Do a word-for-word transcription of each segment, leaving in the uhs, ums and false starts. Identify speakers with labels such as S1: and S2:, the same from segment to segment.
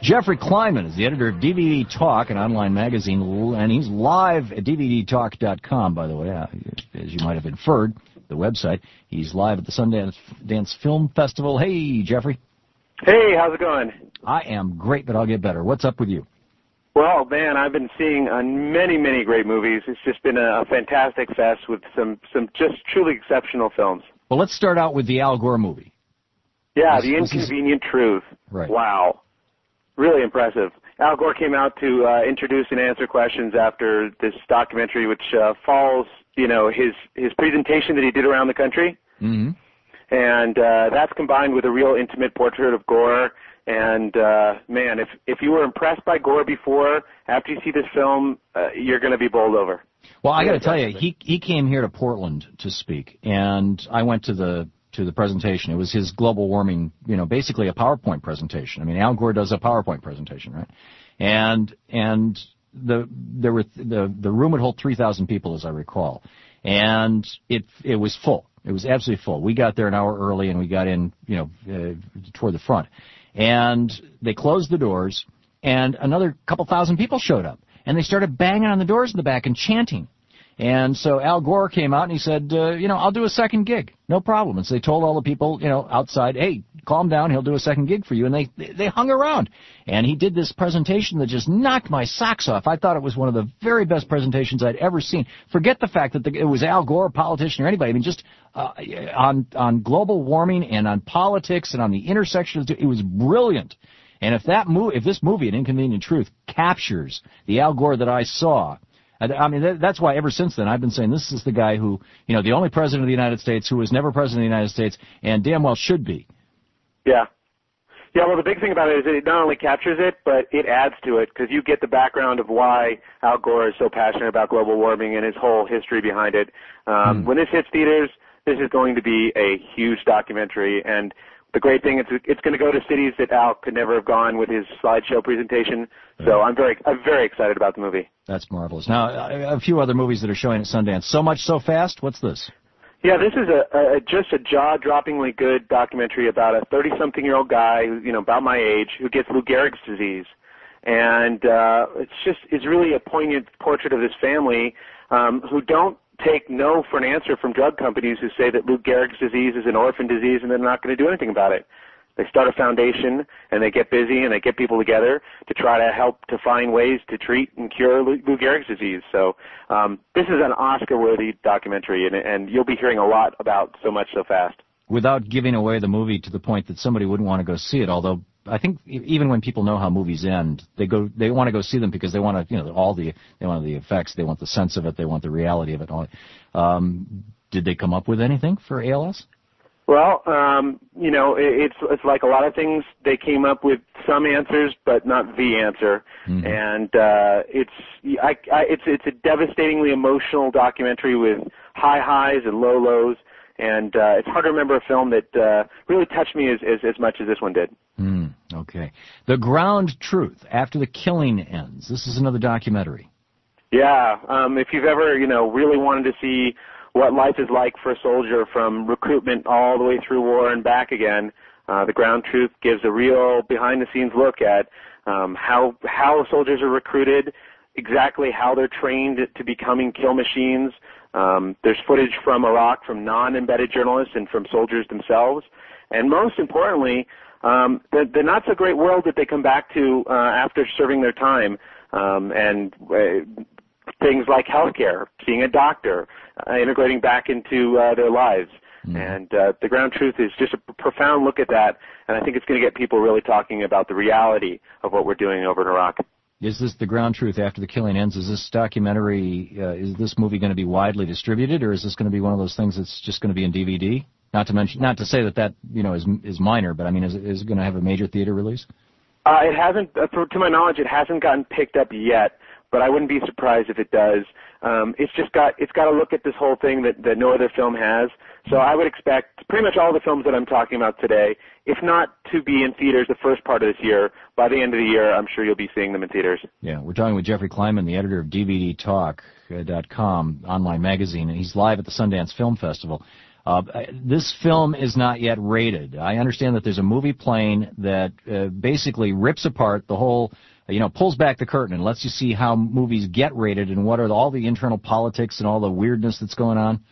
S1: Jeffrey Kleinman is the editor of D V D Talk, an online magazine, and he's live at D V D talk dot com, by the way, uh, as you might have inferred, the website. He's live at the Sundance Dance Film Festival. Hey, Jeffrey.
S2: Hey, how's it going?
S1: I am great, but I'll get better. What's up with you?
S2: Well, man, I've been seeing uh, many, many great movies. It's just been a, a fantastic fest with some, some just truly exceptional films.
S1: Well, let's start out with the Al Gore movie.
S2: Yeah,
S1: this,
S2: The Inconvenient is... Truth.
S1: Right.
S2: Wow. Really impressive. Al Gore came out to uh, introduce and answer questions after this documentary, which uh, follows, you know, his, his presentation that he did around the country.
S1: Mm-hmm.
S2: And uh, that's combined with a real intimate portrait of Gore. And, uh, man, if, if you were impressed by Gore before, after you see this film, uh, you're going to be bowled over.
S1: Well, I got to tell you, he he came here to Portland to speak, and I went to the to the presentation. It was his global warming, you know, basically a PowerPoint presentation. I mean, Al Gore does a PowerPoint presentation, right? And and the there were the the room would hold three thousand people, as I recall, and it it was full. It was absolutely full. We got there an hour early, and we got in, you know, uh, toward the front. And they closed the doors, and another couple thousand people showed up. And they started banging on the doors in the back and chanting. And so Al Gore came out and he said, uh, you know, I'll do a second gig. No problem. And so they told all the people, you know, outside, hey, calm down, he'll do a second gig for you. And they they hung around. And he did this presentation that just knocked my socks off. I thought it was one of the very best presentations I'd ever seen. Forget the fact that the, it was Al Gore, a politician, or anybody. I mean, just uh, on, on global warming and on politics and on the intersections, it was brilliant. And if that mo- if this movie, An Inconvenient Truth, captures the Al Gore that I saw, I mean, that's why ever since then I've been saying this is the guy who, you know, the only president of the United States who was never president of the United States and damn well should be.
S2: Yeah. Yeah, well, the big thing about it is that it not only captures it, but it adds to it, because you get the background of why Al Gore is so passionate about global warming and his whole history behind it. Um, mm. When this hits theaters, this is going to be a huge documentary, and the great thing is it's going to go to cities that Al could never have gone with his slideshow presentation. So I'm very, I'm very excited about the movie.
S1: That's marvelous. Now, a few other movies that are showing at Sundance. So Much, So Fast. What's this?
S2: Yeah, this is a, a just a jaw-droppingly good documentary about a thirty-something-year-old guy, who, you know, about my age, who gets Lou Gehrig's disease, and uh, it's just it's really a poignant portrait of this family um, who don't take no for an answer from drug companies who say that Lou Gehrig's disease is an orphan disease and they're not going to do anything about it. They start a foundation and they get busy and they get people together to try to help to find ways to treat and cure Lou, Lou Gehrig's disease. So um, this is an Oscar-worthy documentary, and, and you'll be hearing a lot about So Much, So Fast.
S1: Without giving away the movie to the point that somebody wouldn't want to go see it, although I think even when people know how movies end, they go they want to go see them because they want to, you know, all the they want the effects, they want the sense of it, they want the reality of it. Um, did they come up with anything for A L S?
S2: Well, um, you know, it, it's it's like a lot of things. They came up with some answers, but not the answer. Mm-hmm. And uh, it's I, I, it's it's a devastatingly emotional documentary with high highs and low lows. And uh, it's hard to remember a film that uh, really touched me as, as, as much as this one did.
S1: Mm, okay. The Ground Truth, After the Killing Ends. This is another documentary.
S2: Yeah. Um, if you've ever, you know, really wanted to see what life is like for a soldier from recruitment all the way through war and back again, uh, The Ground Truth gives a real behind-the-scenes look at um, how how soldiers are recruited, exactly how they're trained to becoming kill machines. Um, there's footage from Iraq from non-embedded journalists and from soldiers themselves. And most importantly, um, the, the not-so-great world that they come back to uh, after serving their time, um, and uh, things like healthcare, seeing a doctor, uh, integrating back into uh, their lives. Mm. And uh, The Ground Truth is just a profound look at that, and I think it's going to get people really talking about the reality of what we're doing over in Iraq.
S1: Is this The Ground Truth, After the Killing Ends? Is this documentary, uh, is this movie going to be widely distributed, or is this going to be one of those things that's just going to be in D V D? Not to mention, not to say that that, you know, is is minor, but I mean, is it, is it going to have a major theater release?
S2: Uh, it hasn't, uh, to my knowledge, it hasn't gotten picked up yet, but I wouldn't be surprised if it does. Um, it's just got, it's got to look at this whole thing that, that no other film has. So I would expect pretty much all the films that I'm talking about today, if not to be in theaters the first part of this year, by the end of the year, I'm sure you'll be seeing them in theaters.
S1: Yeah, we're talking with Jeffrey Kleinman, the editor of D V D talk dot com, online magazine, and he's live at the Sundance Film Festival. Uh, this film is not yet rated. I understand that there's a movie playing that uh, basically rips apart the whole, you know, pulls back the curtain and lets you see how movies get rated and what are all the internal politics and all the weirdness that's going on.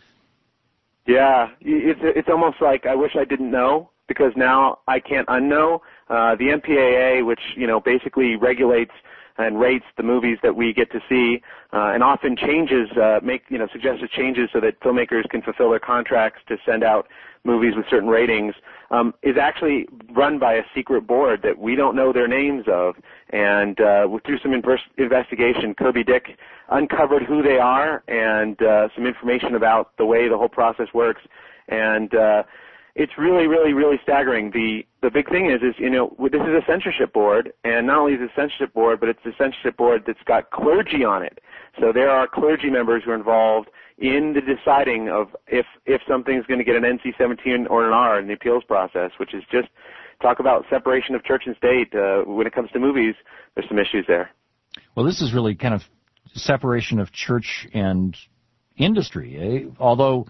S2: Yeah, it's it's almost like I wish I didn't know, because now I can't unknow. Uh, the M P A A, which, you know, basically regulates and rates the movies that we get to see, uh, and often changes, uh, make, you know, suggested changes so that filmmakers can fulfill their contracts to send out movies with certain ratings, um, is actually run by a secret board that we don't know their names of. And uh, through some inverse investigation, Kirby Dick uncovered who they are and uh, some information about the way the whole process works. And uh, it's really, really, really staggering. The the big thing is, is you know, this is a censorship board, and not only is it a censorship board, but it's a censorship board that's got clergy on it. So there are clergy members who are involved in the deciding of if if something's going to get an N C seventeen or an R in the appeals process, which is just talk about separation of church and state. Uh, when it comes to movies, there's some issues there.
S1: Well, this is really kind of separation of church and industry, eh? Although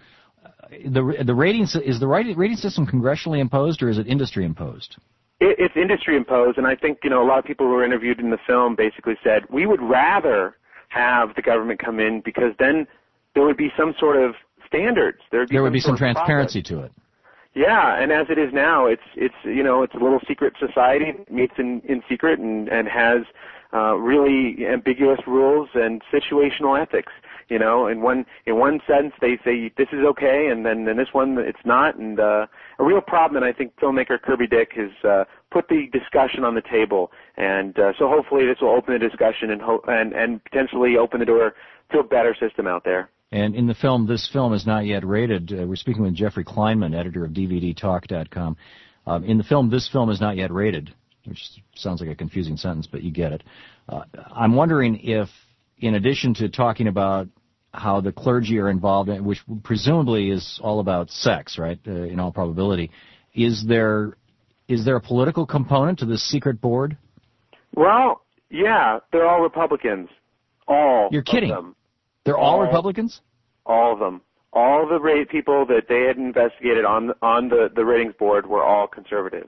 S1: the the ratings is the rating system congressionally imposed or is it industry imposed?
S2: It, it's industry imposed, and I think, you know, a lot of people who were interviewed in the film basically said we would rather have the government come in because then there would be some sort of standards. There would be
S1: there would
S2: some
S1: be some transparency
S2: process
S1: to it.
S2: Yeah, and as it is now, it's it's you know it's a little secret society, meets in, in secret, and and has uh, really ambiguous rules and situational ethics. You know, in one in one sense they say this is okay, and then in this one it's not. And uh, a real problem, and I think filmmaker Kirby Dick has uh, put the discussion on the table, and uh, so hopefully this will open the discussion and ho- and and potentially open the door to a better system out there.
S1: And in the film, this film is not yet rated. Uh, we're speaking with Jeffrey Kleinman, editor of D V D talk dot com. Um, in the film, this film is not yet rated, which sounds like a confusing sentence, but you get it. Uh, I'm wondering if, in addition to talking about how the clergy are involved, in, which presumably is all about sex, right, uh, in all probability, is there is there a political component to this secret board?
S2: Well, yeah, they're all Republicans. All
S1: You're kidding.
S2: Of them.
S1: They're all, all Republicans?
S2: All of them. All the rate people that they had investigated on on the, the ratings board were all conservatives.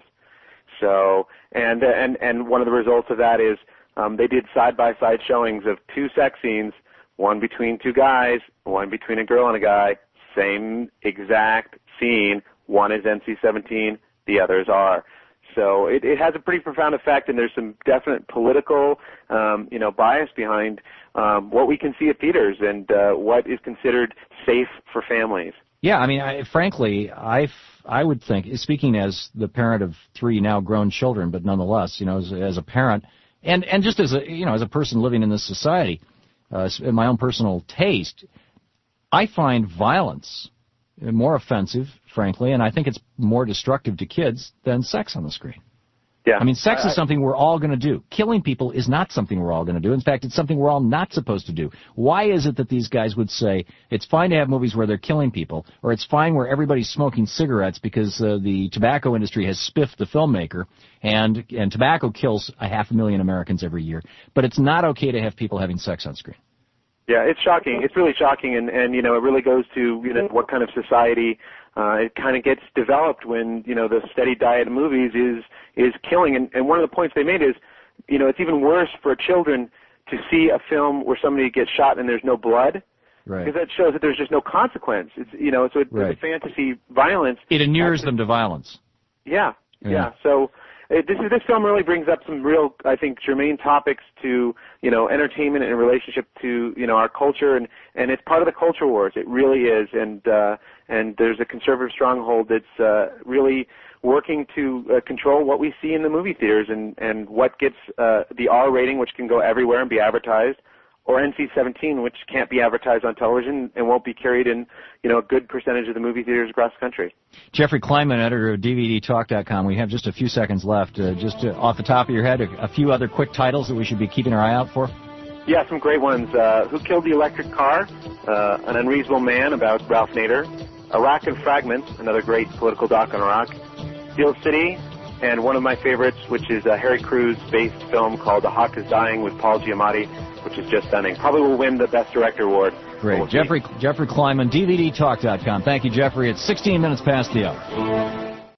S2: So, and and and one of the results of that is um, they did side by side showings of two sex scenes, one between two guys, one between a girl and a guy, same exact scene. One is N C seventeen, the others are. So it, it has a pretty profound effect, and there's some definite political, um, you know, bias behind um, what we can see at theaters and uh, what is considered safe for families.
S1: Yeah, I mean, I, frankly, I I would think, speaking as the parent of three now grown children, but nonetheless, you know, as, as a parent, and and just as a you know as a person living in this society, uh, in my own personal taste, I find violence more offensive, frankly, and I think it's more destructive to kids than sex on the screen.
S2: Yeah.
S1: I mean, sex
S2: I,
S1: is something we're all going to do. Killing people is not something we're all going to do. In fact, it's something we're all not supposed to do. Why is it that these guys would say it's fine to have movies where they're killing people, or it's fine where everybody's smoking cigarettes because uh, the tobacco industry has spiffed the filmmaker, and and tobacco kills a half a million Americans every year, but it's not okay to have people having sex on screen?
S2: Yeah, it's shocking. It's really shocking, and, and you know, it really goes to, you know, what kind of society uh, it kind of gets developed when, you know, the steady diet of movies is is killing. And, and one of the points they made is, you know, it's even worse for children to see a film where somebody gets shot and there's no blood,
S1: right?
S2: Because that shows that there's just no consequence. It's, you know, so it, right. It's a fantasy violence.
S1: It inures them to violence.
S2: Yeah, yeah.
S1: yeah.
S2: So. It, this, this film really brings up some real, I think, germane topics to, you know, entertainment and relationship to, you know, our culture, and, and it's part of the culture wars. It really is, and uh, and there's a conservative stronghold that's uh, really working to uh, control what we see in the movie theaters and, and what gets uh, the R rating, which can go everywhere and be advertised, or N C seventeen, which can't be advertised on television and won't be carried in, you know, a good percentage of the movie theaters across the country.
S1: Jeffrey Kleinman, editor of D V D talk dot com. We have just a few seconds left. Uh, just uh, off the top of your head, a, a few other quick titles that we should be keeping our eye out for?
S2: Yeah, some great ones. Uh, Who Killed the Electric Car? Uh, An Unreasonable Man, about Ralph Nader. Iraq and Fragments, another great political doc on Iraq. Steel City, and one of my favorites, which is a Harry Crews-based film called The Hawk is Dying with Paul Giamatti, which is just stunning. Probably will win the Best Director award
S1: Great. Jeffrey, Jeffrey Kleinman, D V D talk dot com. Thank you, Jeffrey. It's sixteen minutes past the hour.